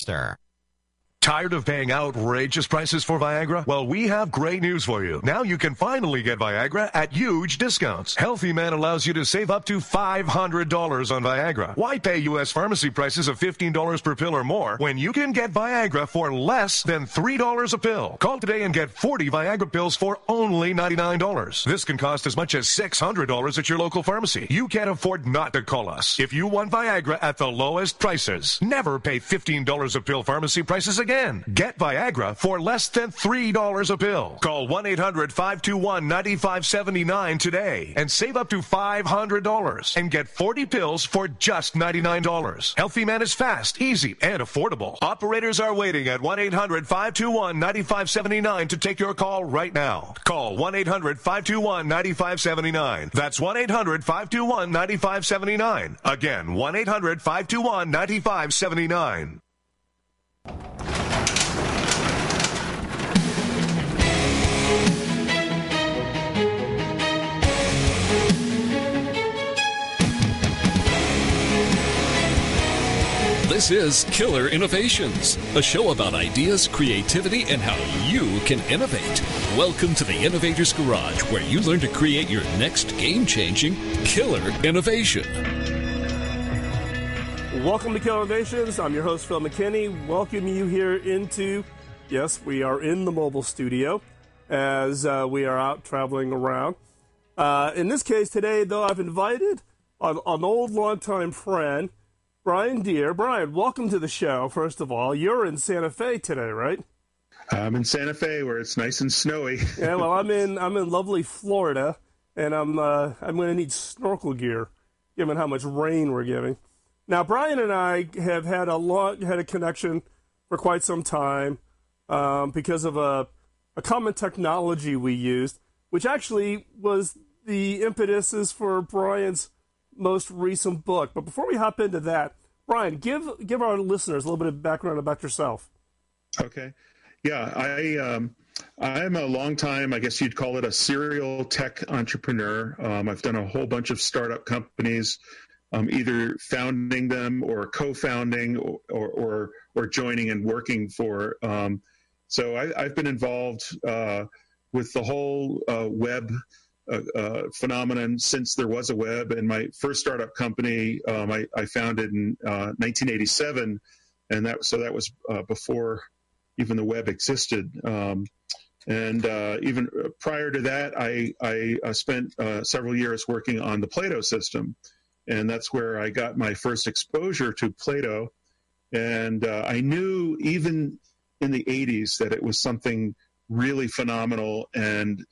Tired of paying outrageous prices for Viagra? Well, we have great news for you. Now you can finally get Viagra at huge discounts. Healthy Man allows you to save up to $500 on Viagra. Why pay U.S. pharmacy prices of $15 per pill or more when you can get Viagra for less than $3 a pill? Call today and get 40 Viagra pills for only $99. This can cost as much as $600 at your local pharmacy. You can't afford not to call us. If you want Viagra at the lowest prices, never pay $15 a pill pharmacy prices again. Get Viagra for less than $3 a pill. Call 1-800-521-9579 today and save up to $500 and get 40 pills for just $99. Healthy Man is fast, easy, and affordable. Operators are waiting at 1-800-521-9579 to take your call right now. Call 1-800-521-9579. That's 1-800-521-9579. Again, 1-800-521-9579. This is Killer Innovations, a show about ideas, creativity, and how you can innovate. Welcome to the Innovator's Garage, where you learn to create your next game-changing killer innovation. Welcome to Killer Innovations. I'm your host, Phil McKinney. Welcome you here into, yes, we are in the mobile studio as we are out traveling around. In this case today, though, I've invited an old longtime friend, Brian Deer. Brian, welcome to the show, first of all. You're in Santa Fe today, right? I'm in Santa Fe where it's nice and snowy. Yeah, well, I'm in lovely Florida, and I'm going to need snorkel gear, given how much rain we're getting. Now, Brian and I have had a connection for quite some time because of a common technology we used, which actually was the impetuses for Brian's most recent book. But before we hop into that, Brian, give our listeners a little bit of background about yourself. Okay. Yeah, I'm a long time, I guess you'd call it a serial tech entrepreneur. I've done a whole bunch of startup companies, either founding them or co-founding or joining and working for. So I've been involved with the whole web phenomenon since there was a web. And my first startup company I founded in 1987, and that was before even the web existed. And even prior to that, I spent several years working on the Plato system, and that's where I got my first exposure to Plato. And I knew even in the 80s that it was something really phenomenal, and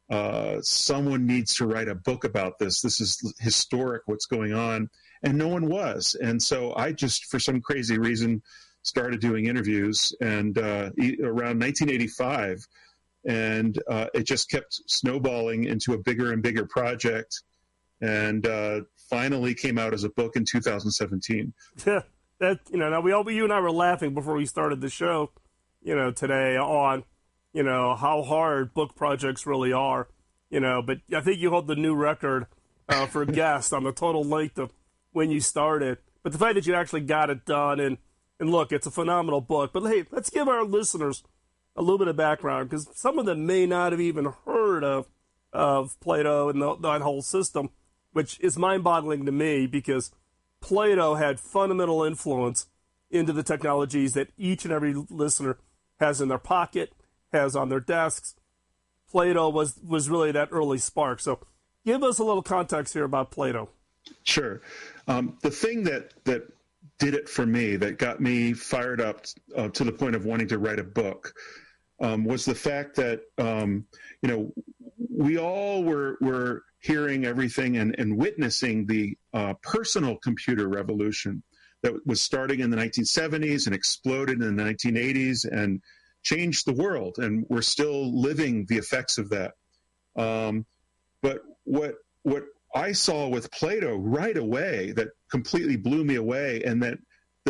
someone needs to write a book about this. This is historic, what's going on. And no one was. And so I just, for some crazy reason, started doing interviews, and around 1985, and it just kept snowballing into a bigger and bigger project, and finally came out as a book in 2017. Yeah, now you and I were laughing before we started the show, today on, how hard book projects really are, but I think you hold the new record for guests on the total length of when you started. But the fact that you actually got it done, and look, it's a phenomenal book. But hey, let's give our listeners a little bit of background, because some of them may not have even heard of Plato and that whole system, which is mind-boggling to me, because Plato had fundamental influence into the technologies that each and every listener has in their pocket, has on their desks. Plato was really that early spark. So give us a little context here about Plato. Sure. The thing that did it for me, that got me fired up to the point of wanting to write a book, was the fact that, we all were hearing everything and witnessing the personal computer revolution that was starting in the 1970s and exploded in the 1980s and changed the world. And we're still living the effects of that. But what I saw with Plato right away that completely blew me away, and that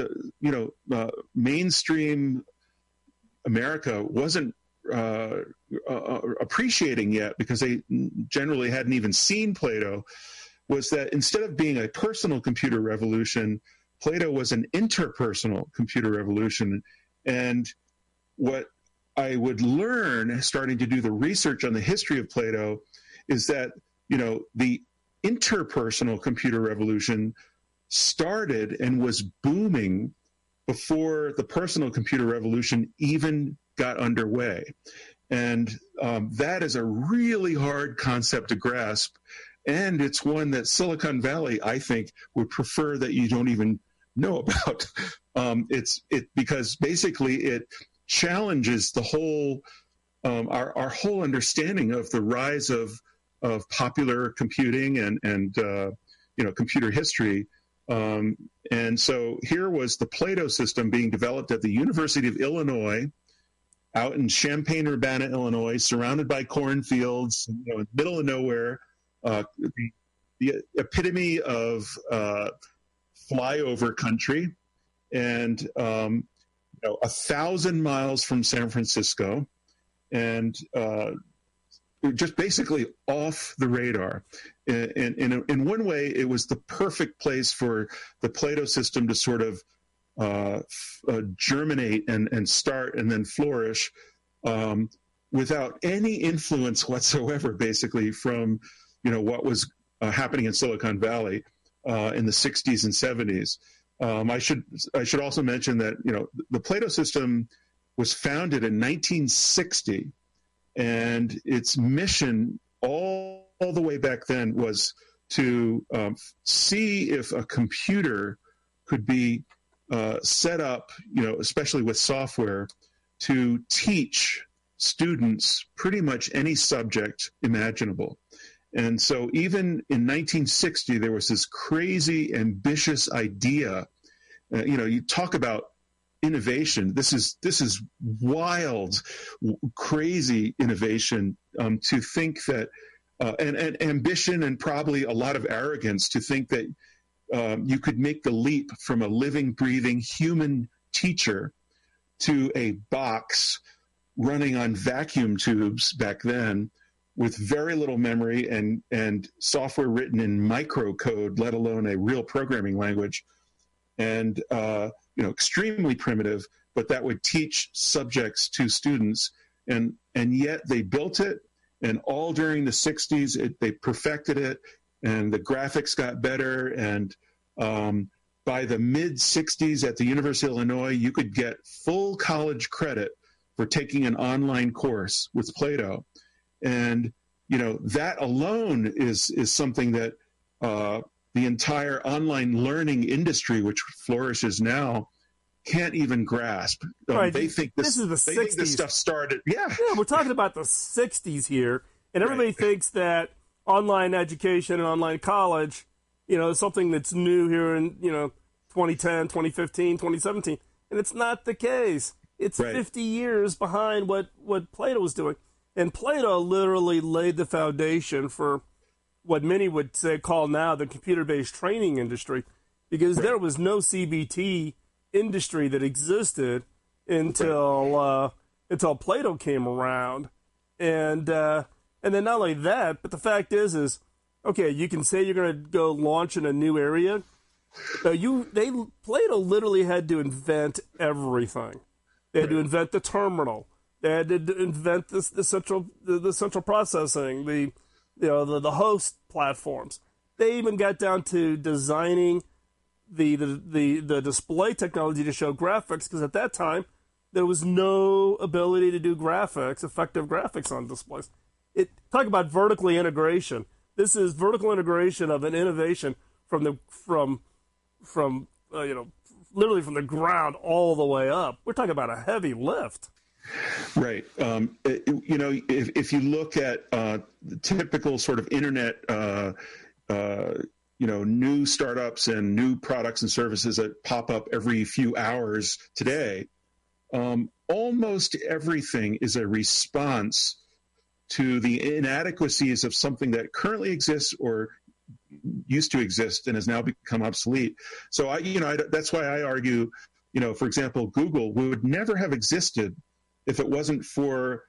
mainstream America wasn't appreciating yet, because they generally hadn't even seen Plato, was that instead of being a personal computer revolution, Plato was an interpersonal computer revolution. And what I would learn starting to do the research on the history of Plato is that, the interpersonal computer revolution started and was booming before the personal computer revolution even got underway. And that is a really hard concept to grasp. And it's one that Silicon Valley, I think, would prefer that you don't even know about. Because basically it challenges the whole, our whole understanding of the rise of popular computing and computer history. And so here was the Plato system being developed at the University of Illinois, out in Champaign-Urbana, Illinois, surrounded by cornfields, in the middle of nowhere, the epitome of flyover country, and 1,000 miles from San Francisco, and just basically off the radar. In one way, it was the perfect place for the Plato system to sort of germinate and start and then flourish without any influence whatsoever, basically, from what was happening in Silicon Valley in the 60s and 70s. I should also mention that the Plato system was founded in 1960, and its mission all the way back then was to see if a computer could be set up, especially with software, to teach students pretty much any subject imaginable. And so even in 1960, there was this crazy, ambitious idea. You talk about innovation. This is wild, crazy innovation, to think that, and ambition and probably a lot of arrogance to think that you could make the leap from a living, breathing human teacher to a box running on vacuum tubes back then, with very little memory and software written in microcode, let alone a real programming language, and extremely primitive, but that would teach subjects to students. And yet they built it, and all during the 60s, they perfected it, and the graphics got better. And by the mid-60s at the University of Illinois, you could get full college credit for taking an online course with Plato. And, that alone is something that the entire online learning industry, which flourishes now, can't even grasp. Right. They think this is the 60s. Think this stuff started. Yeah, we're talking about the 60s here, and everybody thinks that online education and online college, is something that's new here in 2010, 2015, 2017, and it's not the case. It's 50 years behind what Plato was doing. And Plato literally laid the foundation for what many would call now the computer-based training industry, because there was no CBT industry that existed until Plato came around. And then not only that, but the fact is okay, you can say you're going to go launch in a new area. Plato literally had to invent everything. They had to invent the terminal. They had to invent the central processing, the host platforms. They even got down to designing the display technology to show graphics, because at that time there was no ability to do effective graphics on displays. Talk about vertical integration. This is vertical integration of an innovation from literally from the ground all the way up. We're talking about a heavy lift. Right. If you look at the typical sort of internet, new startups and new products and services that pop up every few hours today, almost everything is a response to the inadequacies of something that currently exists or used to exist and has now become obsolete. So that's why I argue, for example, Google would never have existed if it wasn't for,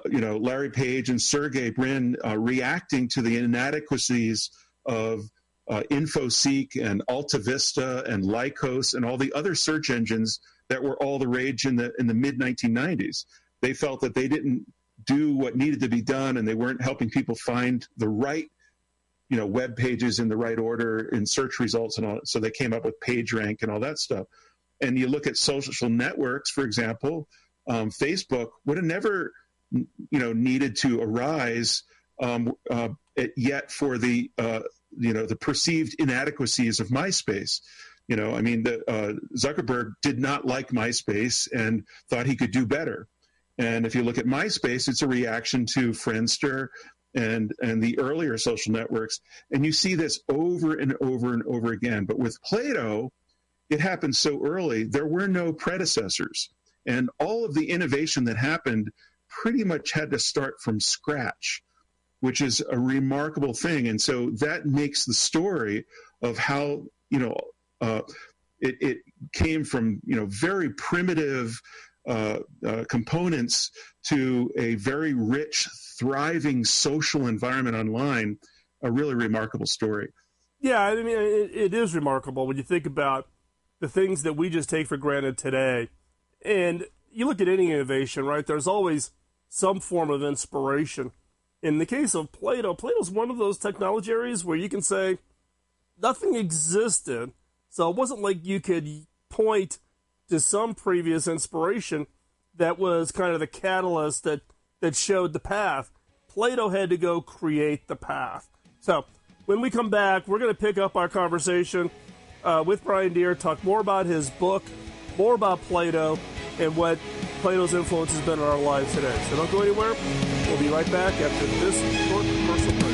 Larry Page and Sergey Brin reacting to the inadequacies of InfoSeek and AltaVista and Lycos and all the other search engines that were all the rage in the mid-1990s. They felt that they didn't do what needed to be done, and they weren't helping people find the right, web pages in the right order in search results and all. So they came up with PageRank and all that stuff. And you look at social networks, for example, Facebook would have never, needed to arise yet for the perceived inadequacies of MySpace. Zuckerberg did not like MySpace and thought he could do better. And if you look at MySpace, it's a reaction to Friendster and the earlier social networks. And you see this over and over and over again. But with Plato, it happened so early, there were no predecessors. And all of the innovation that happened pretty much had to start from scratch, which is a remarkable thing. And so that makes the story of how, it came from, very primitive components to a very rich, thriving social environment online, a really remarkable story. Yeah, I mean, it is remarkable when you think about the things that we just take for granted today. And you look at any innovation, right? There's always some form of inspiration. In the case of Plato, Plato's one of those technology areas where you can say nothing existed. So it wasn't like you could point to some previous inspiration that was kind of the catalyst that showed the path. Plato had to go create the path. So when we come back, we're going to pick up our conversation with Brian Deer, talk more about his book, more about Plato, and what Plato's influence has been in our lives today. So don't go anywhere. We'll be right back after this short commercial break.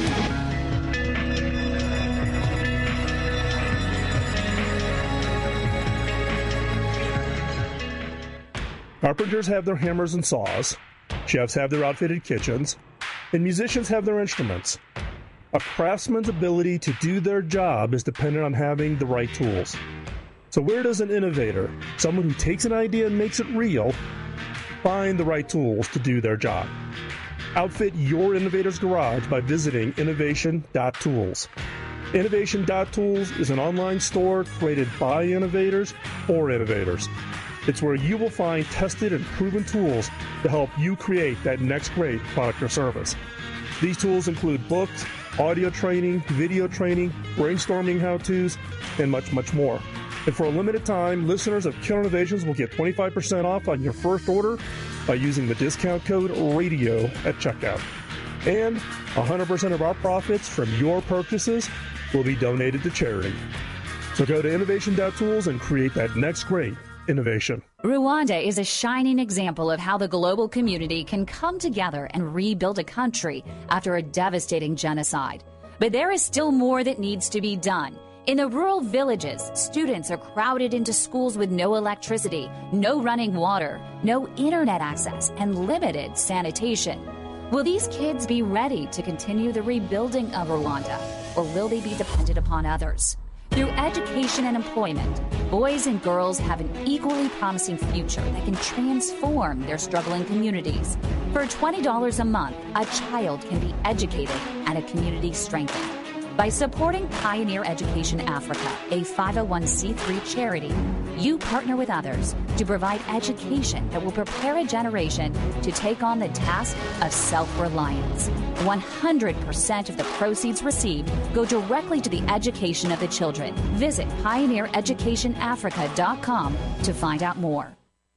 Carpenters have their hammers and saws, chefs have their outfitted kitchens, and musicians have their instruments. A craftsman's ability to do their job is dependent on having the right tools. So where does an innovator, someone who takes an idea and makes it real, find the right tools to do their job? Outfit your innovator's garage by visiting innovation.tools. Innovation.tools is an online store created by innovators for innovators. It's where you will find tested and proven tools to help you create that next great product or service. These tools include books, audio training, video training, brainstorming how-tos, and much, much more. And for a limited time, listeners of Killer Innovations will get 25% off on your first order by using the discount code RADIO at checkout. And 100% of our profits from your purchases will be donated to charity. So go to innovation.tools and create that next great innovation. Rwanda is a shining example of how the global community can come together and rebuild a country after a devastating genocide. But there is still more that needs to be done. In the rural villages, students are crowded into schools with no electricity, no running water, no internet access, and limited sanitation. Will these kids be ready to continue the rebuilding of Rwanda, or will they be dependent upon others? Through education and employment, boys and girls have an equally promising future that can transform their struggling communities. For $20 a month, a child can be educated and a community strengthened. By supporting Pioneer Education Africa, a 501c3 charity, you partner with others to provide education that will prepare a generation to take on the task of self-reliance. 100% of the proceeds received go directly to the education of the children. Visit pioneereducationafrica.com to find out more.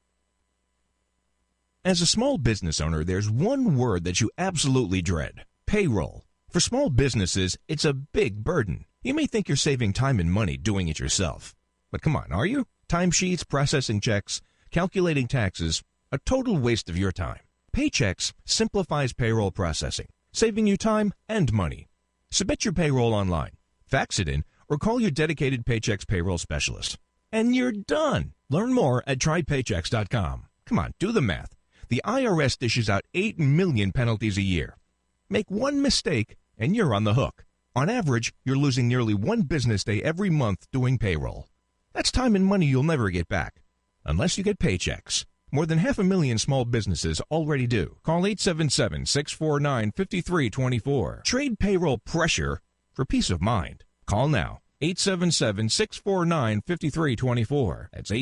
As a small business owner, there's one word that you absolutely dread: payroll. For small businesses, it's a big burden. You may think you're saving time and money doing it yourself. But come on, are you? Timesheets, processing checks, calculating taxes, a total waste of your time. Paychex simplifies payroll processing, saving you time and money. Submit your payroll online, fax it in, or call your dedicated Paychex payroll specialist. And you're done. Learn more at trypaychex.com. Come on, do the math. The IRS dishes out 8 million penalties a year. Make one mistake, and you're on the hook. On average, you're losing nearly one business day every month doing payroll. That's time and money you'll never get back, unless you get Paychex. More than 500,000 small businesses already do. Call 877-649-5324. Trade payroll pressure for peace of mind. Call now. 877-649-5324. That's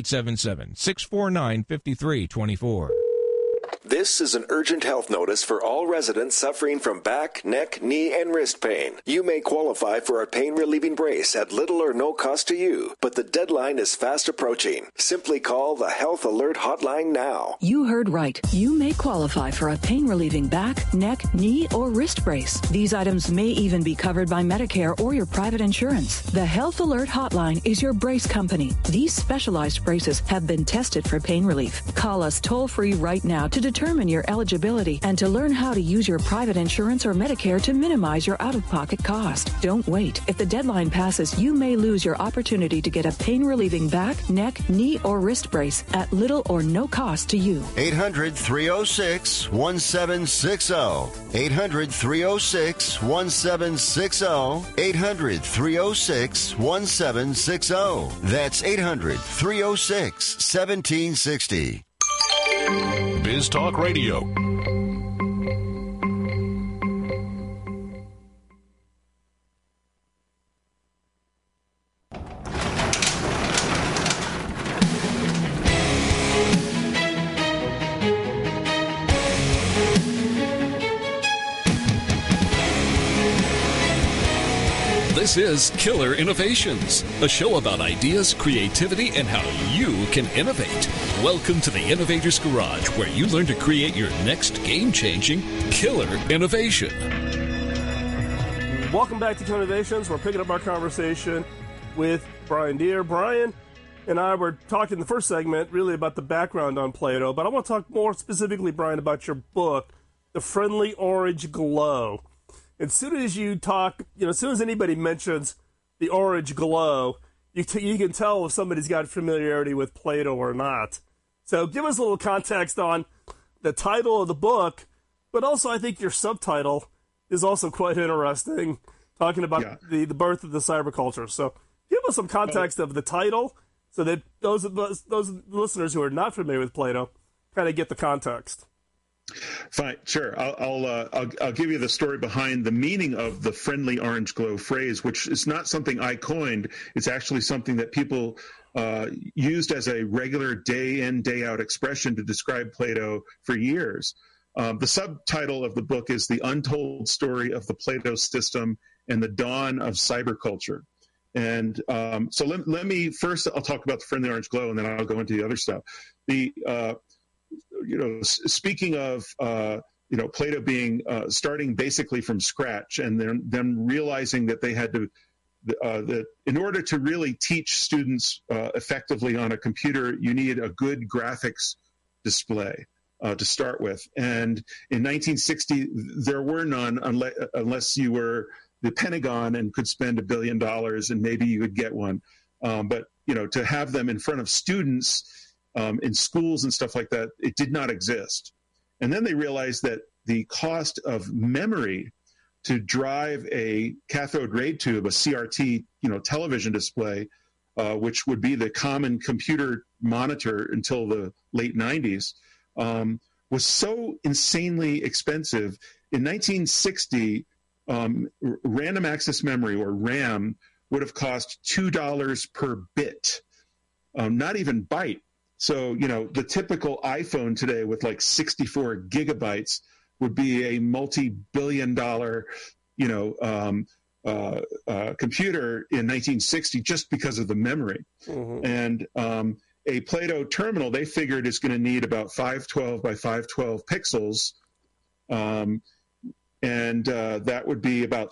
877-649-5324. This is an urgent health notice for all residents suffering from back, neck, knee, and wrist pain. You may qualify for a pain-relieving brace at little or no cost to you, but the deadline is fast approaching. Simply call the Health Alert Hotline now. You heard right. You may qualify for a pain-relieving back, neck, knee, or wrist brace. These items may even be covered by Medicare or your private insurance. The Health Alert Hotline is your brace company. These specialized braces have been tested for pain relief. Call us toll-free right now to determine your eligibility and to learn how to use your private insurance or Medicare to minimize your out-of-pocket cost. Don't wait. If the deadline passes, you may lose your opportunity to get a pain-relieving back, neck, knee, or wrist brace at little or no cost to you. 800-306-1760. 800-306-1760. 800-306-1760. That's 800-306-1760. Biz Talk Radio. This is Killer Innovations, a show about ideas, creativity, and how you can innovate. Welcome to the Innovator's Garage, where you learn to create your next game-changing killer innovation. Welcome back to Killer Innovations. We're picking up our conversation with Brian Deer. Brian and I were talking in the first segment really about the background on Plato, but I want to talk more specifically, Brian, about your book, The Friendly Orange Glow. As soon as you talk, as soon as anybody mentions the orange glow, you can tell if somebody's got familiarity with Plato or not. So give us a little context on the title of the book, but also I think your subtitle is also quite interesting, talking about the birth of the cyberculture. So give us some context of the title so that those listeners who are not familiar with Plato kind of get the context. Fine, sure. I'll give you the story behind the meaning of the friendly orange glow phrase, which is not something I coined. It's actually something that people used as a regular day in, day out expression to describe Plato for years. The subtitle of the book is The Untold Story of the Plato System and the Dawn of Cyberculture. And so let me first, I'll talk about the friendly orange glow, and then I'll go into the other stuff. Speaking of, Plato being starting basically from scratch, and then them realizing that they had to, that in order to really teach students effectively on a computer, you need a good graphics display to start with. And in 1960, there were none unless you were the Pentagon and could spend $1 billion and maybe you would get one. But to have them in front of students in schools and stuff like that, it did not exist. And then they realized that the cost of memory to drive a cathode ray tube, a CRT, television display, which would be the common computer monitor until the late 90s, was so insanely expensive. In 1960, random access memory, or RAM, would have cost $2 per bit, not even byte. So, the typical iPhone today with like 64 gigabytes would be a multi-billion-dollar, computer in 1960 just because of the memory. Mm-hmm. And a Plato terminal, they figured, is going to need about 512 by 512 pixels. And that would be about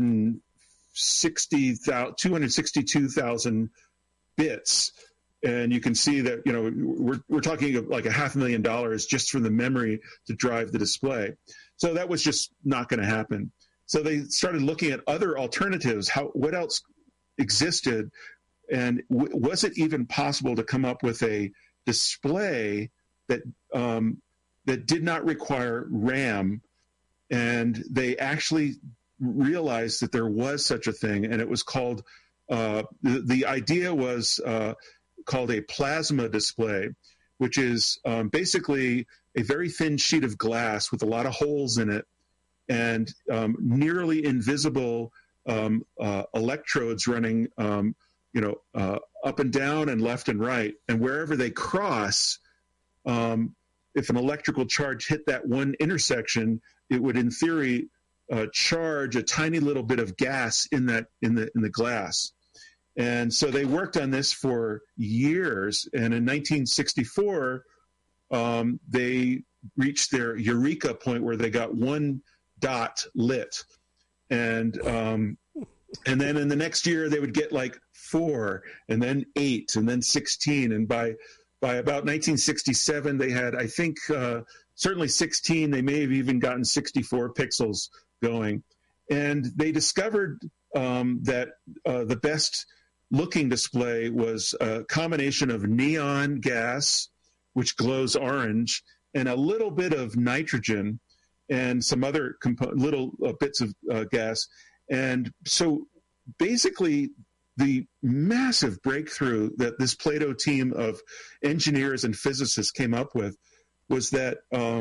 262,000 bits. And you can see that, we're talking of like $500,000 just for the memory to drive the display. So that was just not going to happen. So they started looking at other alternatives. What else existed? And was it even possible to come up with a display that did not require RAM? And they actually realized that there was such a thing, and it was called, the idea was called a plasma display, which is basically a very thin sheet of glass with a lot of holes in it and nearly invisible electrodes running, up and down and left and right. And wherever they cross, if an electrical charge hit that one intersection, it would, in theory, charge a tiny little bit of gas in the glass. And so they worked on this for years. And in 1964, they reached their eureka point where they got one dot lit. And then in the next year, they would get like 4, and then 8, and then 16. And by about 1967, they had, I think, certainly 16. They may have even gotten 64 pixels going. And they discovered that the best looking display was a combination of neon gas, which glows orange, and a little bit of nitrogen and some other little bits of gas. And so basically the massive breakthrough that this Plato team of engineers and physicists came up with was that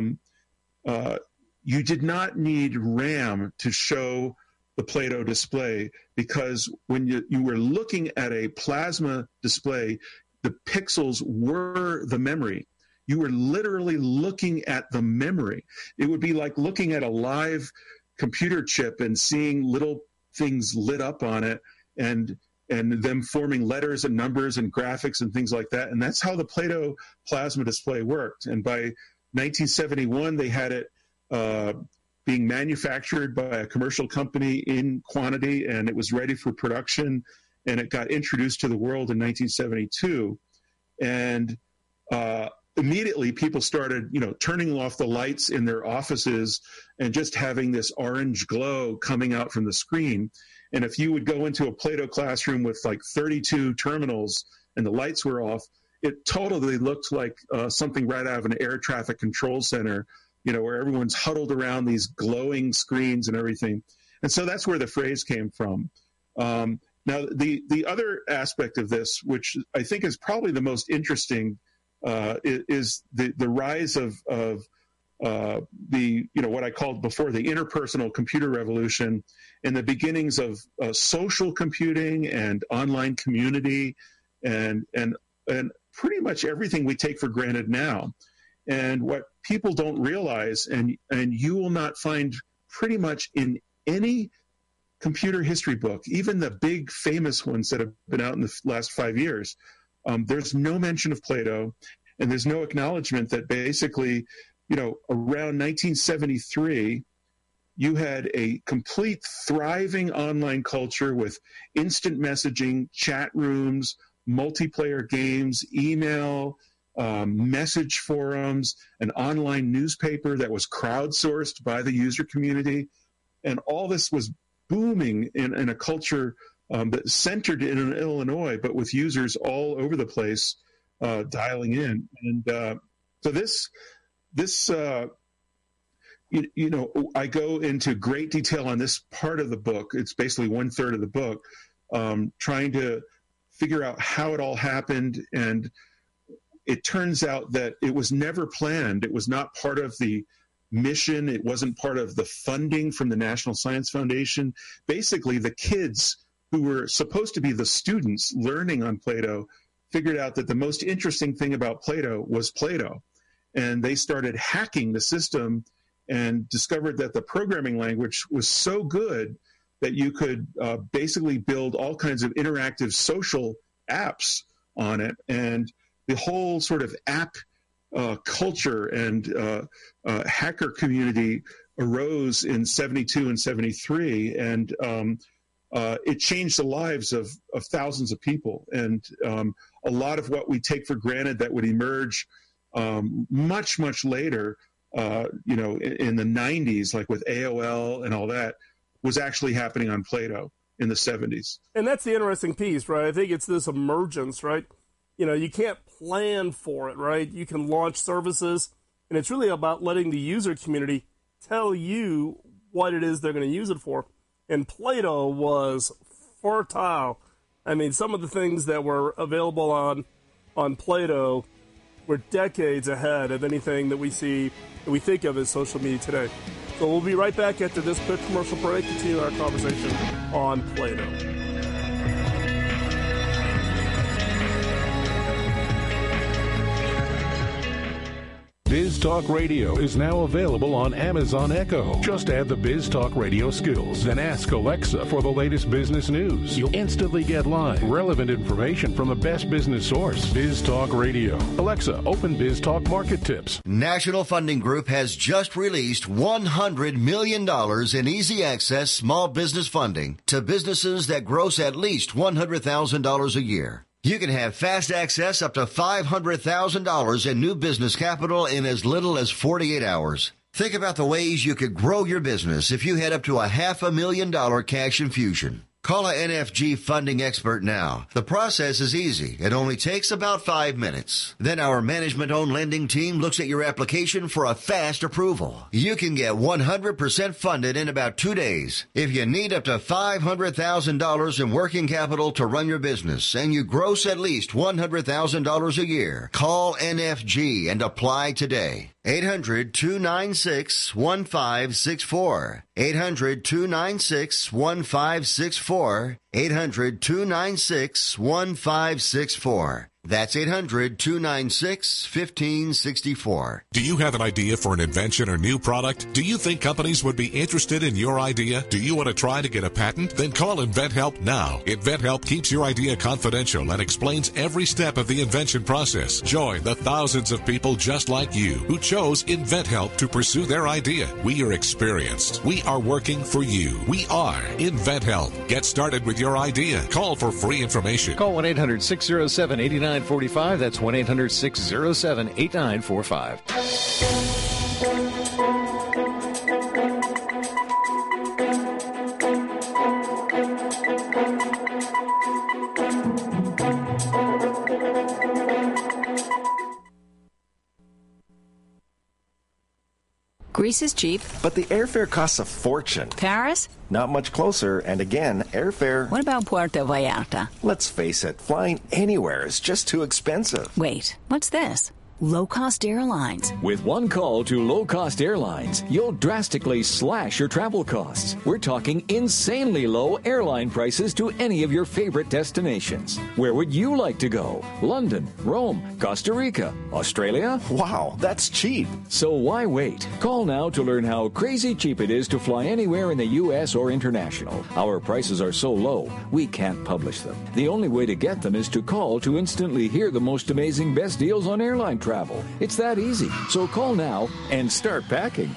you did not need RAM to show the Plato display, because when you were looking at a plasma display, the pixels were the memory. You were literally looking at the memory. It would be like looking at a live computer chip and seeing little things lit up on it and them forming letters and numbers and graphics and things like that. And that's how the Plato plasma display worked. And by 1971, they had it being manufactured by a commercial company in quantity, and it was ready for production, and it got introduced to the world in 1972. And immediately people started, turning off the lights in their offices and just having this orange glow coming out from the screen. And if you would go into a Plato classroom with like 32 terminals and the lights were off, it totally looked like something right out of an air traffic control center, where everyone's huddled around these glowing screens and everything. And so that's where the phrase came from. Now, the other aspect of this, which I think is probably the most interesting, is the rise of the what I called before the interpersonal computer revolution, and the beginnings of social computing and online community, and pretty much everything we take for granted now. And what people don't realize, and you will not find pretty much in any computer history book, even the big famous ones that have been out in the last 5 years, there's no mention of Plato, and there's no acknowledgement that basically, around 1973, you had a complete thriving online culture with instant messaging, chat rooms, multiplayer games, email, message forums, an online newspaper that was crowdsourced by the user community. And all this was booming in a culture that centered in Illinois, but with users all over the place dialing in. And so this I go into great detail on this part of the book. It's basically 1/3 of the book, trying to figure out how it all happened. And it turns out that it was never planned. It was not part of the mission. It wasn't part of the funding from the National Science Foundation. Basically, the kids who were supposed to be the students learning on Plato figured out that the most interesting thing about Plato was Plato. And they started hacking the system and discovered that the programming language was so good that you could basically build all kinds of interactive social apps on it. And the whole sort of app culture and hacker community arose in 72 and 73, and it changed the lives of thousands of people. And a lot of what we take for granted that would emerge much, much later, in the 90s, like with AOL and all that, was actually happening on Plato in the 70s. And that's the interesting piece, right? I think it's this emergence, right? You can't plan for it, right? You can launch services, and it's really about letting the user community tell you what it is they're going to use it for. And Plato was fertile. I mean, some of the things that were available on Plato were decades ahead of anything that we think of as social media today. So we'll be right back after this quick commercial break, continue our conversation on Play-Doh. Biz Talk Radio is now available on Amazon Echo. Just add the Biz Talk Radio skills, then ask Alexa for the latest business news. You'll instantly get live, relevant information from the best business source. Biz Talk Radio. Alexa, open Biz Talk Market Tips. National Funding Group has just released $100 million in easy access small business funding to businesses that gross at least $100,000 a year. You can have fast access up to $500,000 in new business capital in as little as 48 hours. Think about the ways you could grow your business if you had up to a $500,000 cash infusion. Call a NFG funding expert now. The process is easy. It only takes about 5 minutes. Then our management-owned lending team looks at your application for a fast approval. You can get 100% funded in about 2 days. If you need up to $500,000 in working capital to run your business and you gross at least $100,000 a year, call NFG and apply today. 800-296-1564. 800-296-1564. 800-296-1564. That's 800-296-1564. Do you have an idea for an invention or new product? Do you think companies would be interested in your idea? Do you want to try to get a patent? Then call InventHelp now. InventHelp keeps your idea confidential and explains every step of the invention process. Join the thousands of people just like you who chose InventHelp to pursue their idea. We are experienced. We are working for you. We are InventHelp. Get started with your idea. Call for free information. Call 1-800-607-8945. That's 1-800-607-8945. Greece is cheap. But the airfare costs a fortune. Paris? Not much closer, and again, airfare... What about Puerto Vallarta? Let's face it, flying anywhere is just too expensive. Wait, what's this? Low-cost airlines. With one call to low-cost airlines, you'll drastically slash your travel costs. We're talking insanely low airline prices to any of your favorite destinations. Where would you like to go? London, Rome, Costa Rica, Australia? Wow, that's cheap. So why wait? Call now to learn how crazy cheap it is to fly anywhere in the U.S. or international. Our prices are so low, we can't publish them. The only way to get them is to call to instantly hear the most amazing best deals on airline travel. It's that easy. So call now and start packing.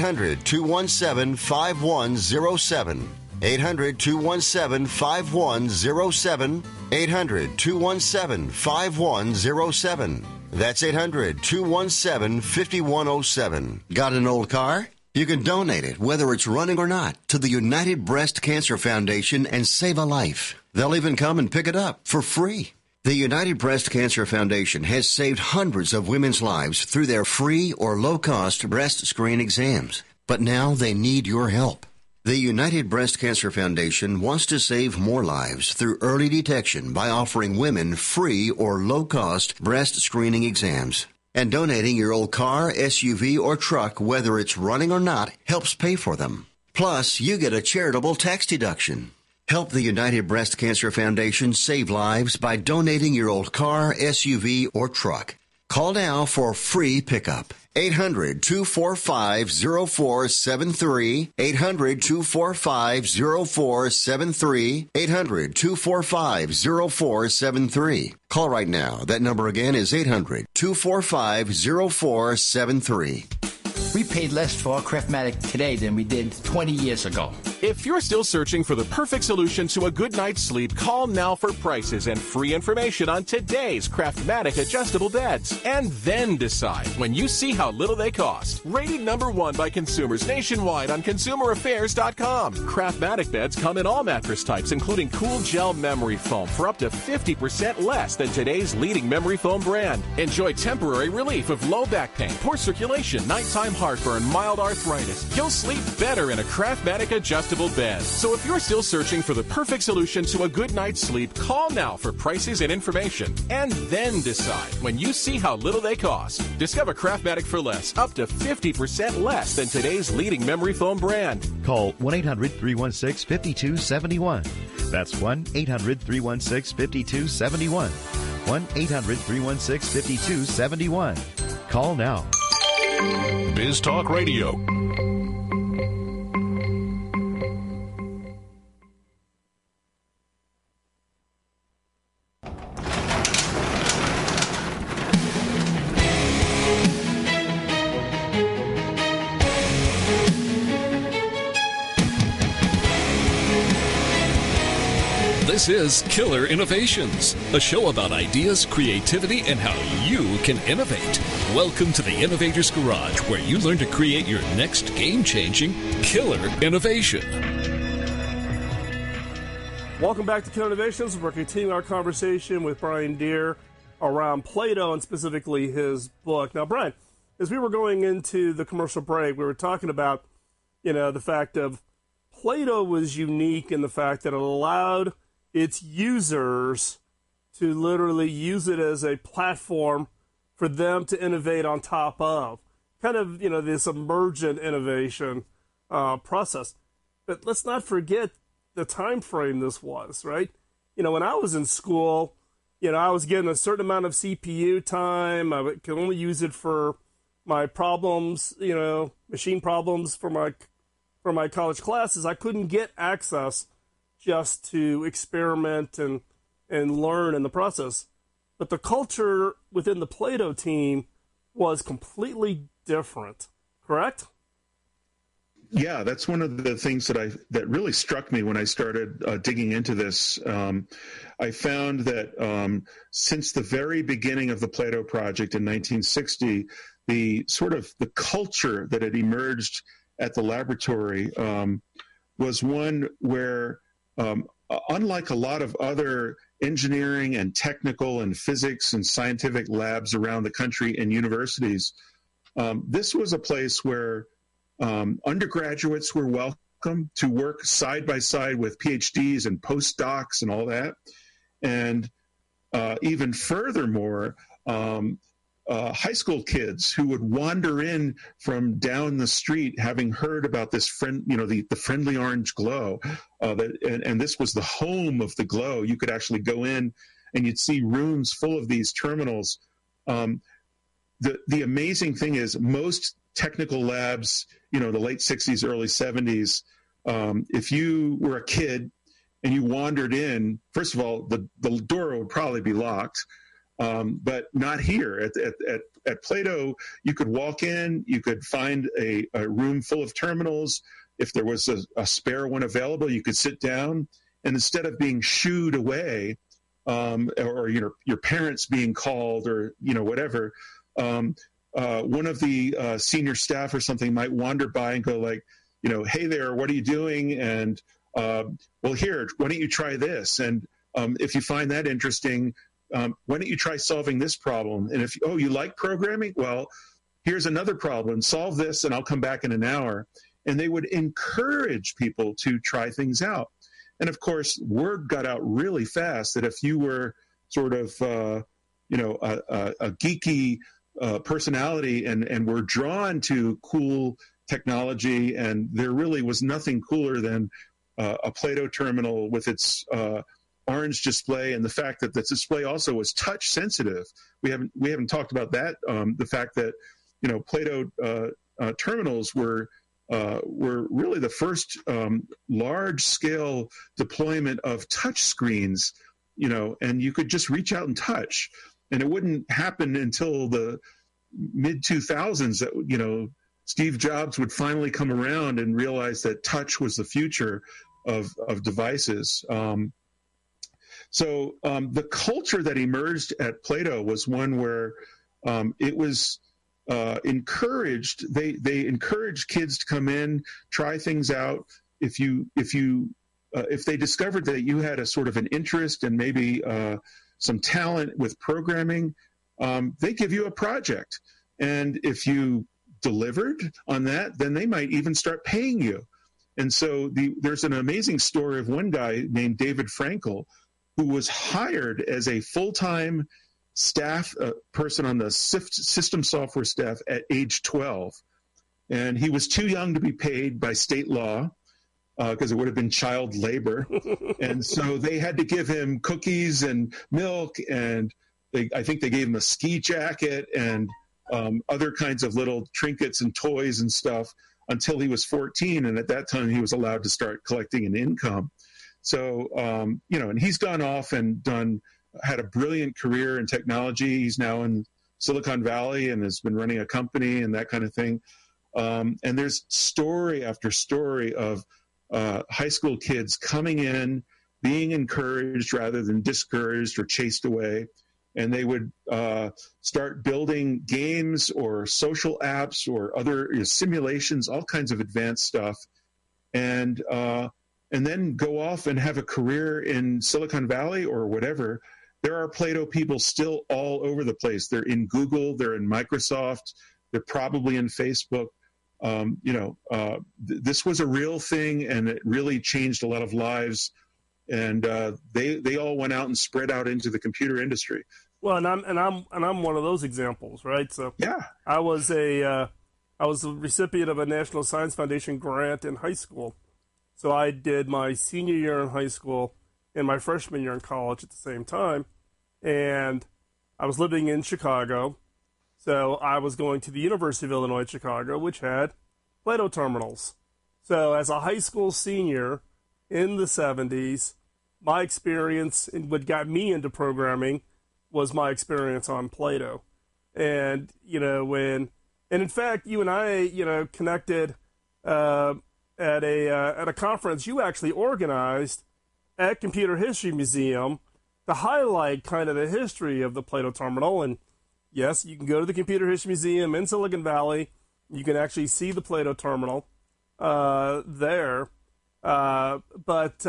800-217-5107. 800-217-5107. 800-217-5107. That's 800-217-5107. Got an old car? You can donate it, whether it's running or not, to the United Breast Cancer Foundation and save a life. They'll even come and pick it up for free. The United Breast Cancer Foundation has saved hundreds of women's lives through their free or low-cost breast screen exams. But now they need your help. The United Breast Cancer Foundation wants to save more lives through early detection by offering women free or low-cost breast screening exams. And donating your old car, SUV, or truck, whether it's running or not, helps pay for them. Plus, you get a charitable tax deduction. Help the United Breast Cancer Foundation save lives by donating your old car, SUV, or truck. Call now for free pickup. 800-245-0473. 800-245-0473. 800-245-0473. Call right now. That number again is 800-245-0473. We paid less for our Craftmatic today than we did 20 years ago. If you're still searching for the perfect solution to a good night's sleep, call now for prices and free information on today's Craftmatic adjustable beds. And then decide when you see how little they cost. Rated #1 by consumers nationwide on ConsumerAffairs.com. Craftmatic beds come in all mattress types, including cool gel memory foam for up to 50% less than today's leading memory foam brand. Enjoy temporary relief of low back pain, poor circulation, nighttime heartburn, mild arthritis. You'll sleep better in a Craftmatic adjustable adjustable beds. So if you're still searching for the perfect solution to a good night's sleep, call now for prices and information, and then decide when you see how little they cost. Discover Craftmatic for less, up to 50% less than today's leading memory foam brand. Call 1-800-316-5271. That's 1-800-316-5271. 1-800-316-5271. Call now. Biz Talk Radio. This is Killer Innovations, a show about ideas, creativity, and how you can innovate. Welcome to the Innovator's Garage, where you learn to create your next game-changing killer innovation. Welcome back to Killer Innovations. We're continuing our conversation with Brian Deer around Play-Doh and specifically his book. Now, Brian, as we were going into the commercial break, we were talking about, the fact of Play-Doh was unique in the fact that it allowed its users to literally use it as a platform for them to innovate on top of. Kind of, this emergent innovation process. But let's not forget the time frame this was, right? When I was in school, I was getting a certain amount of CPU time. I could only use it for my problems, machine problems for my college classes. I couldn't get access just to experiment and learn in the process. But the culture within the Play-Doh team was completely different, correct? Yeah, that's one of the things that really struck me when I started digging into this. I found that since the very beginning of the Play-Doh project in 1960, the culture that had emerged at the laboratory was one where unlike a lot of other engineering and technical and physics and scientific labs around the country and universities, this was a place where undergraduates were welcome to work side by side with PhDs and postdocs and all that. And even furthermore, high school kids who would wander in from down the street, having heard about this the friendly orange glow, and this was the home of the glow. You could actually go in and you'd see rooms full of these terminals. The amazing thing is most technical labs, the late 60s, early 70s, if you were a kid and you wandered in, first of all, the door would probably be locked. But not here. At Play-Doh, you could walk in, you could find a room full of terminals. If there was a spare one available, you could sit down, and instead of being shooed away, or your parents being called, or whatever, one of the senior staff or something might wander by and go like, hey there, what are you doing? And well, here, why don't you try this? And if you find that interesting, why don't you try solving this problem? And if you like programming, well, here's another problem. Solve this, and I'll come back in an hour. And they would encourage people to try things out. And of course, word got out really fast that if you were sort of, a geeky personality and were drawn to cool technology, and there really was nothing cooler than a Play-Doh terminal with its orange display, and the fact that the display also was touch sensitive. We haven't talked about that. The fact that Play-Doh terminals were really the first large scale deployment of touch screens. And you could just reach out and touch, and it wouldn't happen until the mid 2000s that Steve Jobs would finally come around and realize that touch was the future of devices. So the culture that emerged at Play-Doh was one where it was encouraged. They encouraged kids to come in, try things out. If they discovered that you had a sort of an interest and maybe some talent with programming, they give you a project. And if you delivered on that, then they might even start paying you. And so there's an amazing story of one guy named David Frankel who was hired as a full-time staff person on the system software staff at age 12. And he was too young to be paid by state law because it would have been child labor. And so they had to give him cookies and milk, and I think they gave him a ski jacket and other kinds of little trinkets and toys and stuff until he was 14. And at that time, he was allowed to start collecting an income. So, and he's gone off and had a brilliant career in technology. He's now in Silicon Valley and has been running a company and that kind of thing. And there's story after story of high school kids coming in, being encouraged rather than discouraged or chased away. And they would start building games or social apps or other simulations, all kinds of advanced stuff. And then go off and have a career in Silicon Valley or whatever. There are Plato people still all over the place. They're in Google, they're in Microsoft, they're probably in Facebook. This was a real thing, and it really changed a lot of lives. And they all went out and spread out into the computer industry. Well, and I'm one of those examples, right? So yeah, I was a recipient of a National Science Foundation grant in high school. So I did my senior year in high school and my freshman year in college at the same time. And I was living in Chicago. So I was going to the University of Illinois at Chicago, which had Plato terminals. So as a high school senior in the 70s, my experience and what got me into programming was my experience on Plato. And, and in fact, you and I, connected at a conference you actually organized at Computer History Museum to highlight kind of the history of the Plato terminal. And yes, you can go to the Computer History Museum in Silicon Valley. You can actually see the Plato terminal there. But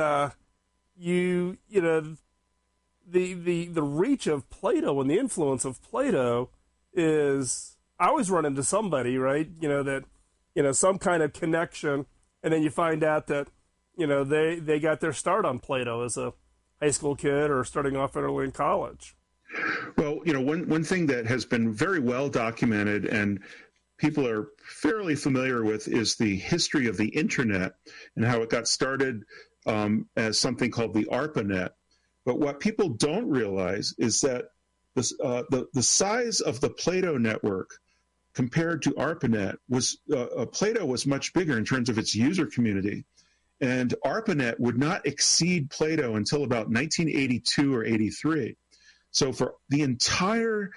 the reach of Plato and the influence of Plato is, I always run into somebody, right? Some kind of connection. And then you find out that, they got their start on Plato as a high school kid or starting off early in college. Well, one thing that has been very well documented and people are fairly familiar with is the history of the internet and how it got started as something called the ARPANET. But what people don't realize is that the size of the Plato network compared to ARPANET was Plato was much bigger in terms of its user community. And ARPANET would not exceed Plato until about 1982 or 83. So for the entire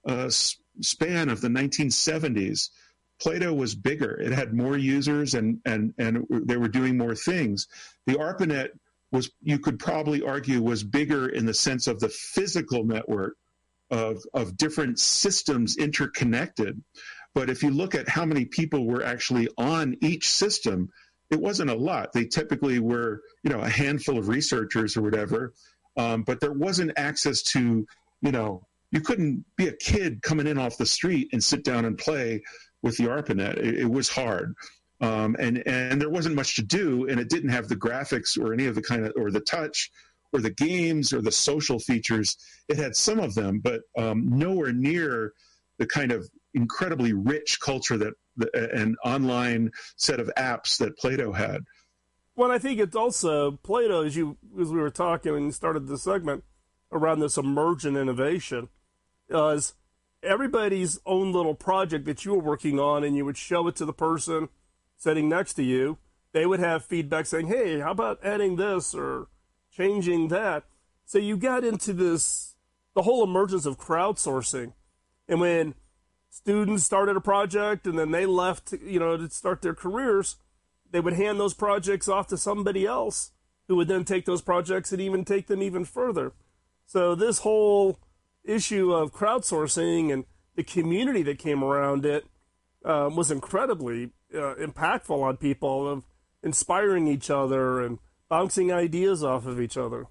span of the 1970s, Plato was bigger. It had more users and they were doing more things. The ARPANET was, you could probably argue, was bigger in the sense of the physical network of different systems interconnected. But if you look at how many people were actually on each system, it wasn't a lot. They typically were, a handful of researchers or whatever. But there wasn't access to, you couldn't be a kid coming in off the street and sit down and play with the ARPANET. It was hard. And there wasn't much to do, and it didn't have the graphics or any of the or the touch or the games or the social features. It had some of them, but nowhere near the kind of incredibly rich culture that an online set of apps that Plato had. Well, I think it's also Plato, as we were talking and started the segment around this emergent innovation, is everybody's own little project that you were working on, and you would show it to the person sitting next to you. They would have feedback saying, hey, how about adding this or changing that? So you got into the whole emergence of crowdsourcing. And when students started a project and then they left, to start their careers, they would hand those projects off to somebody else who would then take those projects and even take them even further. So this whole issue of crowdsourcing and the community that came around it was incredibly impactful on people, of inspiring each other and bouncing ideas off of each other.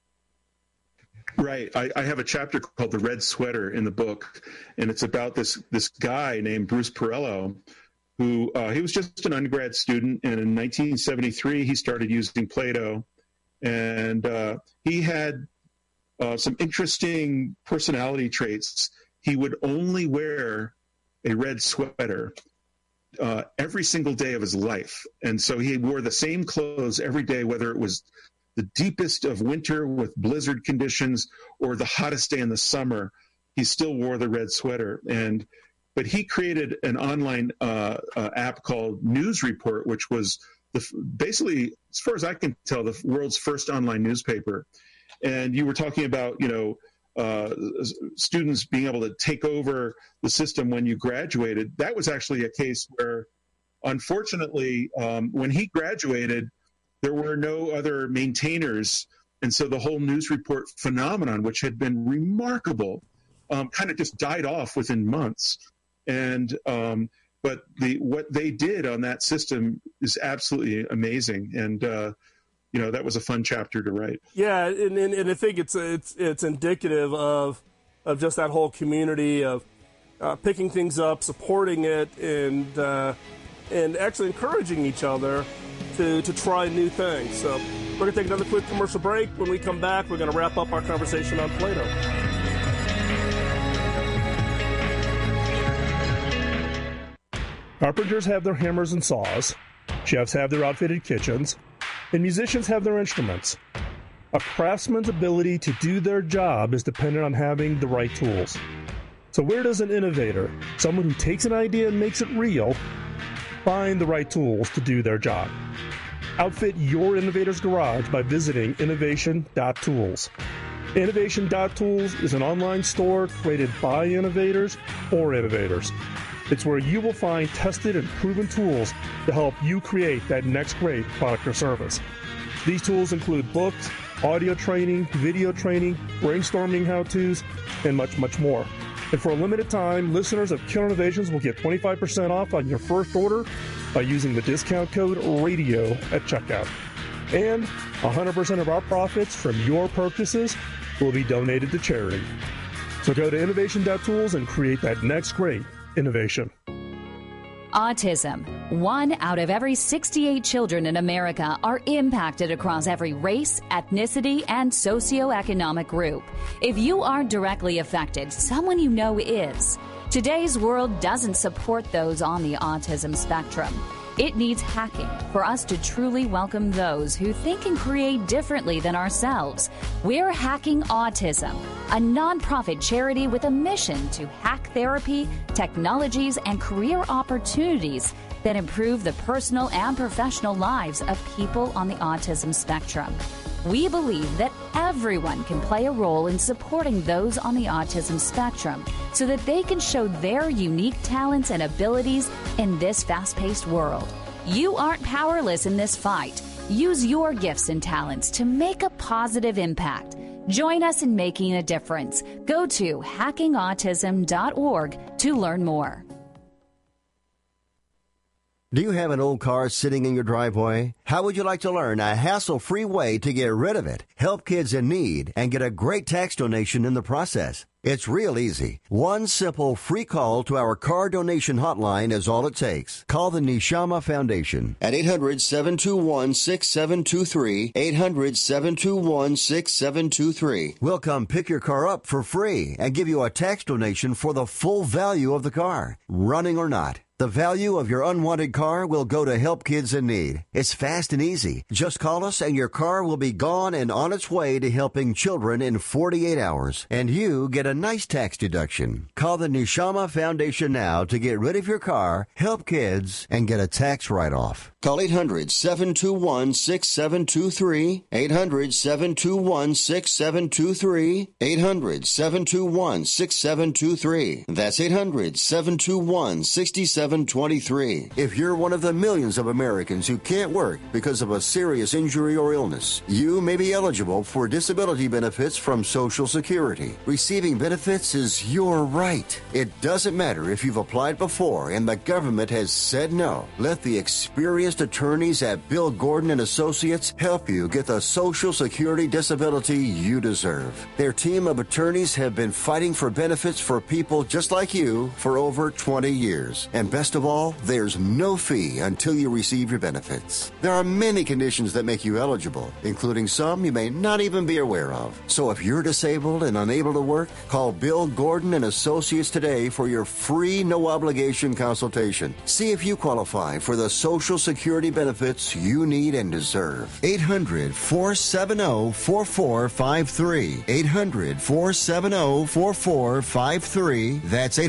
Right. I have a chapter called The Red Sweater in the book, and it's about this guy named Bruce Perello who he was just an undergrad student, and in 1973 he started using Play-Doh, and he had some interesting personality traits. He would only wear a red sweater every single day of his life, and so he wore the same clothes every day, whether it was the deepest of winter with blizzard conditions or the hottest day in the summer. He still wore the red sweater. But he created an online app called News Report, which was basically, as far as I can tell, the world's first online newspaper. And you were talking about, students being able to take over the system when you graduated. That was actually a case where, unfortunately, when he graduated, there were no other maintainers. And so the whole News Report phenomenon, which had been remarkable, kind of just died off within months. And but what they did on that system is absolutely amazing, and that was a fun chapter to write. Yeah, and I think it's indicative of just that whole community of picking things up, supporting it, and actually encouraging each other to try new things. So we're gonna take another quick commercial break. When we come back, we're gonna wrap up our conversation on Play-Doh. Carpenters have their hammers and saws, chefs have their outfitted kitchens, and musicians have their instruments. A craftsman's ability to do their job is dependent on having the right tools. So where does an innovator, someone who takes an idea and makes it real, find the right tools to do their job? Outfit your innovator's garage by visiting innovation.tools. Innovation.tools is an online store created by innovators for innovators. It's where you will find tested and proven tools to help you create that next great product or service. These tools include books, audio training, video training, brainstorming how-tos, and much, much more. And for a limited time, listeners of Killer Innovations will get 25% off on your first order by using the discount code RADIO at checkout. And 100% of our profits from your purchases will be donated to charity. So go to innovation.tools and create that next great innovation. Autism. 1 out of every 68 children in America are impacted across every race, ethnicity, and socioeconomic group. If you aren't directly affected, someone you know is. Today's world doesn't support those on the autism spectrum. It needs hacking for us to truly welcome those who think and create differently than ourselves. We're Hacking Autism, a nonprofit charity with a mission to hack therapy, technologies, and career opportunities that improve the personal and professional lives of people on the autism spectrum. We believe that everyone can play a role in supporting those on the autism spectrum so that they can show their unique talents and abilities in this fast-paced world. You aren't powerless in this fight. Use your gifts and talents to make a positive impact. Join us in making a difference. Go to hackingautism.org to learn more. Do you have an old car sitting in your driveway? How would you like to learn a hassle-free way to get rid of it, help kids in need, and get a great tax donation in the process? It's real easy. One simple free call to our car donation hotline is all it takes. Call the Neshama Foundation at 800-721-6723, 800-721-6723. We'll come pick your car up for free and give you a tax donation for the full value of the car, running or not. The value of your unwanted car will go to help kids in need. It's fast and easy. Just call us and your car will be gone and on its way to helping children in 48 hours. And you get a nice tax deduction. Call the Neshama Foundation now to get rid of your car, help kids, and get a tax write-off. Call 800-721-6723, 800-721-6723, 800-721-6723. That's 800-721-6723. If you're one of the millions of Americans who can't work because of a serious injury or illness, you may be eligible for disability benefits from Social Security. Receiving benefits is your right. It doesn't matter if you've applied before and the government has said no. Let the experienced experienced attorneys at Bill Gordon and Associates help you get the Social Security disability you deserve. Their team of attorneys have been fighting for benefits for people just like you for over 20 years. And best of all, there's no fee until you receive your benefits. There are many conditions that make you eligible, including some you may not even be aware of. So if you're disabled and unable to work, call Bill Gordon and Associates today for your free no-obligation consultation. See if you qualify for the Social Security benefits you need and deserve. 800-470-4453. 800-470-4453. That's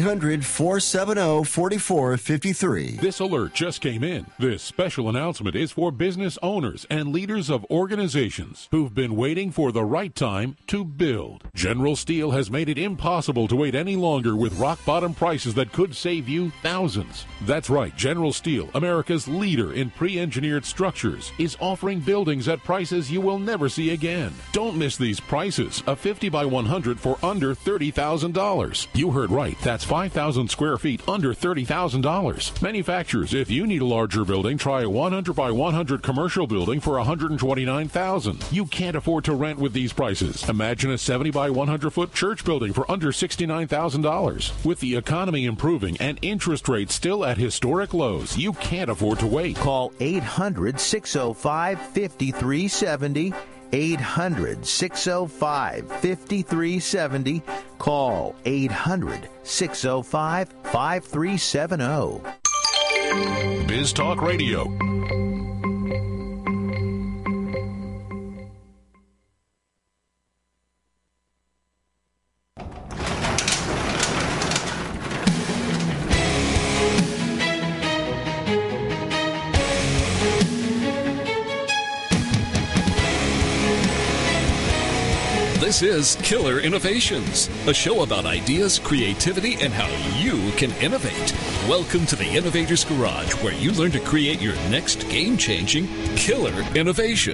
800-470-4453. This alert just came in. This special announcement is for business owners and leaders of organizations who've been waiting for the right time to build. General Steel has made it impossible to wait any longer with rock-bottom prices that could save you thousands. That's right, General Steel, America's leader in pre-engineered structures, is offering buildings at prices you will never see again. Don't miss these prices. A 50 by 100 for under $30,000. You heard right. That's 5,000 square feet under $30,000. Manufacturers, if you need a larger building, try a 100 by 100 commercial building for $129,000. You can't afford to rent with these prices. Imagine a 70 by 100 foot church building for under $69,000. With the economy improving and interest rates still at historic lows, you can't afford to wait. Call 800-605-5370. 800-605-5370. Call 800-605-5370. Biz Talk Radio. This is Killer Innovations, a show about ideas, creativity, and how you can innovate. Welcome to the Innovator's Garage, where you learn to create your next game-changing killer innovation.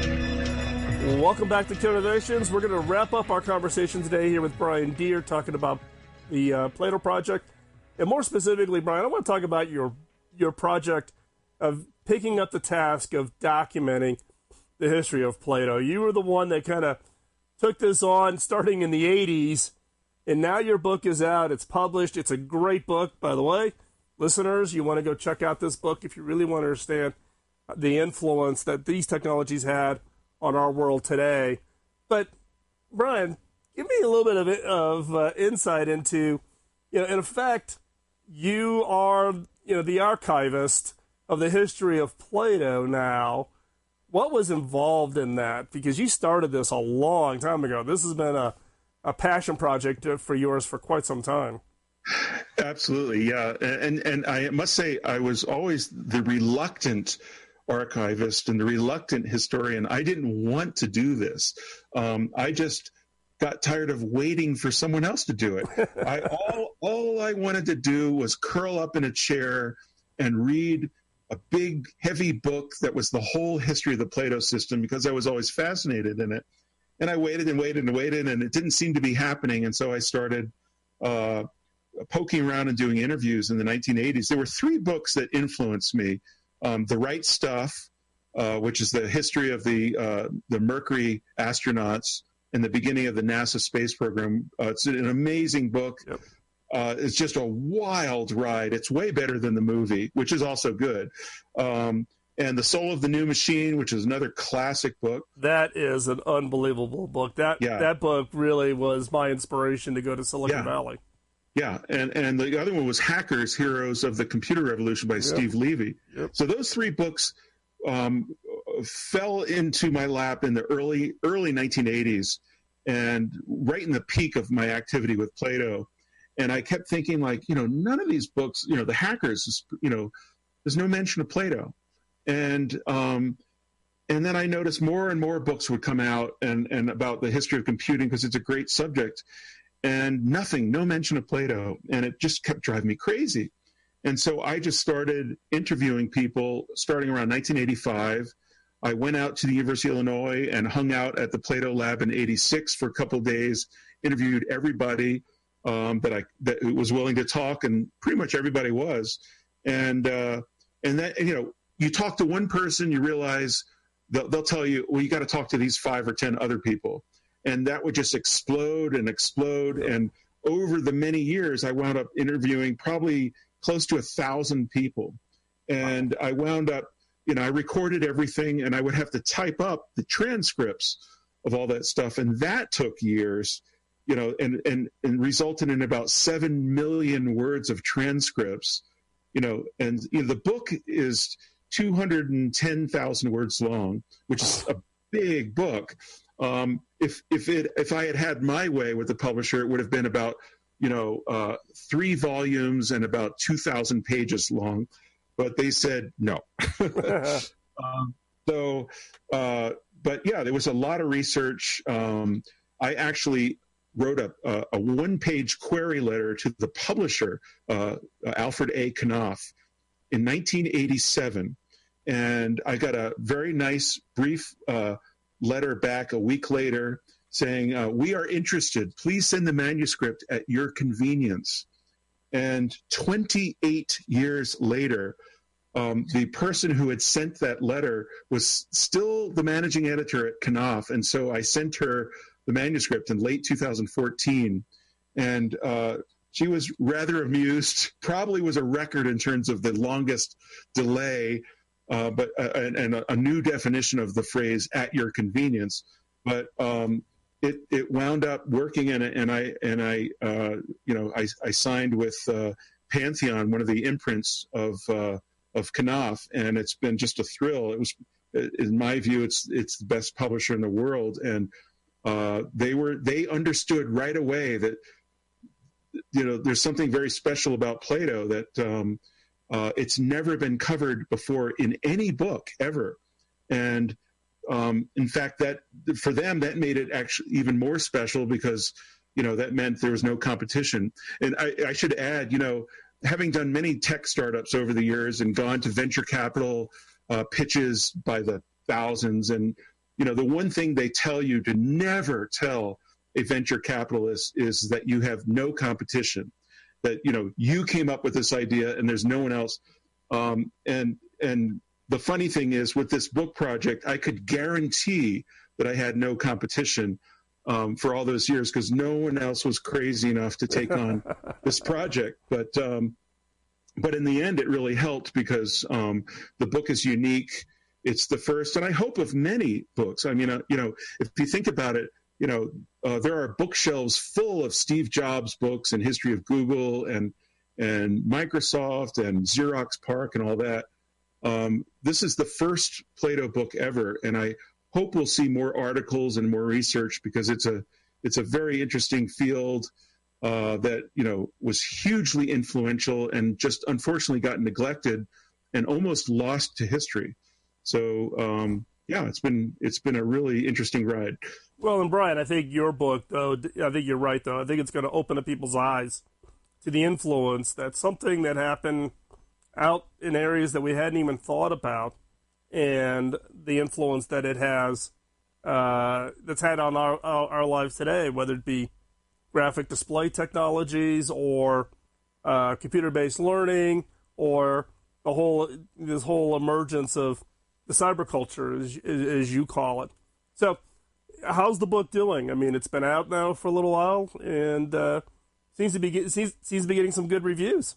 Welcome back to Killer Innovations. We're going to wrap up our conversation today here with Brian Deere, talking about the Plato project. And more specifically, Brian, I want to talk about your project of picking up the task of documenting the history of Plato. You were the one that kind of took this on starting in the 80s, and now your book is out. It's published. It's a great book, by the way. Listeners, you want to go check out this book if you really want to understand the influence that these technologies had on our world today. But, Brian, give me a little bit of insight into, in effect, you are, the archivist of the history of Plato now. What was involved in that? Because you started this a long time ago. This has been a passion project for yours for quite some time. Absolutely, yeah. And I must say, I was always the reluctant archivist and the reluctant historian. I didn't want to do this. I just got tired of waiting for someone else to do it. All I wanted to do was curl up in a chair and read a big, heavy book that was the whole history of the Plato system, because I was always fascinated in it. And I waited and waited and waited, and it didn't seem to be happening. And so I started poking around and doing interviews in the 1980s. There were three books that influenced me. The Right Stuff, which is the history of the Mercury astronauts and the beginning of the NASA space program. It's an amazing book. Yep. It's just a wild ride. It's way better than the movie, which is also good. And The Soul of the New Machine, which is another classic book. That is an unbelievable book. That book really was my inspiration to go to Silicon Valley. Yeah, and the other one was Hackers, Heroes of the Computer Revolution by Steve Levy. Yep. So those three books fell into my lap in the early 1980s, and right in the peak of my activity with Plato. And I kept thinking, none of these books, the Hackers, there's no mention of Plato. And then I noticed more and more books would come out and about the history of computing, because it's a great subject. And no mention of Plato. And it just kept driving me crazy. And so I just started interviewing people starting around 1985. I went out to the University of Illinois and hung out at the Plato Lab in 86 for a couple of days, interviewed everybody that was willing to talk, and pretty much everybody was. And that, you talk to one person, you realize they'll tell you, well, you got to talk to these 5 or 10 other people. And that would just explode and explode. And over the many years, I wound up interviewing probably close to 1,000 people. And I wound up, I recorded everything, and I would have to type up the transcripts of all that stuff. And that took years, and resulted in about 7 million words of transcripts, and the book is 210,000 words long, which is a big book. If I had my way with the publisher, it would have been about 3 volumes and about 2,000 pages long, but they said no. But yeah, there was a lot of research. I actually wrote a one-page query letter to the publisher, Alfred A. Knopf, in 1987, and I got a very nice brief letter back a week later saying, we are interested. Please send the manuscript at your convenience. And 28 years later, the person who had sent that letter was still the managing editor at Knopf. And so I sent her the manuscript in late 2014. And she was rather amused, probably was a record in terms of the longest delay, but a new definition of the phrase "at your convenience." But it wound up working, and I signed with Pantheon, one of the imprints of Knopf, and it's been just a thrill. It was, in my view, it's the best publisher in the world, and they understood right away that there's something very special about Plato that it's never been covered before in any book ever. And in fact, that for them, that made it actually even more special because, that meant there was no competition. And I should add, having done many tech startups over the years and gone to venture capital pitches by the thousands, and, the one thing they tell you to never tell a venture capitalist is that you have no competition, that, you came up with this idea and there's no one else. And the funny thing is, with this book project, I could guarantee that I had no competition for all those years because no one else was crazy enough to take on this project. But in the end, it really helped because the book is unique. It's the first, and I hope of many books. I mean, if you think about it, there are bookshelves full of Steve Jobs books and history of Google and Microsoft and Xerox PARC and all that. This is the first Plato book ever, and I hope we'll see more articles and more research because it's a very interesting field that was hugely influential and just unfortunately got neglected and almost lost to history. So yeah, it's been a really interesting ride. Well, and Brian, I think your book, though, I think you're right, though. I think it's going to open up people's eyes to the influence that something that happened out in areas that we hadn't even thought about, and the influence that it has, that's had on our lives today, whether it be graphic display technologies or computer-based learning or this whole emergence of the cyberculture, as you call it. So, how's the book doing? I mean, it's been out now for a little while, and seems to be getting some good reviews.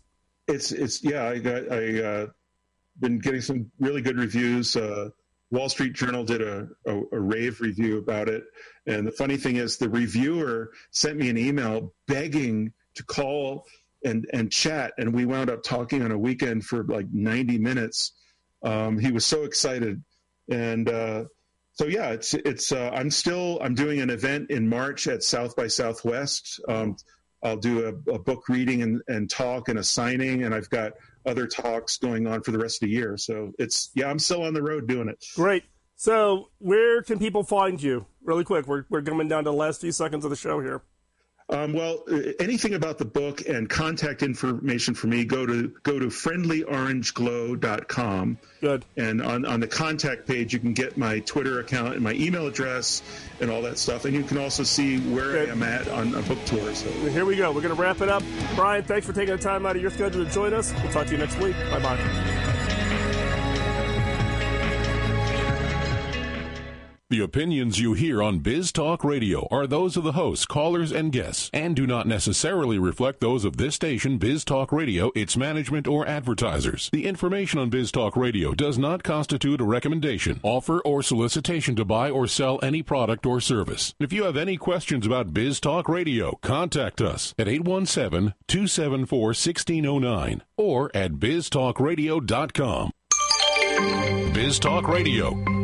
I been getting some really good reviews. Wall Street Journal did a rave review about it, and the funny thing is, the reviewer sent me an email begging to call and chat, and we wound up talking on a weekend for like 90 minutes. He was so excited, and so yeah, I'm doing an event in March at South by Southwest. I'll do a book reading and talk and a signing, and I've got other talks going on for the rest of the year. So I'm still on the road doing it. Great. So where can people find you? Really quick, we're coming down to the last few seconds of the show here. Well, anything about the book and contact information for me, go to friendlyorangeglow.com. Good. And on the contact page, you can get my Twitter account and my email address and all that stuff. And you can also see where I am at on a book tour. So here we go. We're going to wrap it up. Brian, thanks for taking the time out of your schedule to join us. We'll talk to you next week. Bye-bye. The opinions you hear on Biz Talk Radio are those of the hosts, callers, and guests, and do not necessarily reflect those of this station, Biz Talk Radio, its management, or advertisers. The information on Biz Talk Radio does not constitute a recommendation, offer, or solicitation to buy or sell any product or service. If you have any questions about Biz Talk Radio, contact us at 817-274-1609 or at biztalkradio.com. Biz Talk Radio.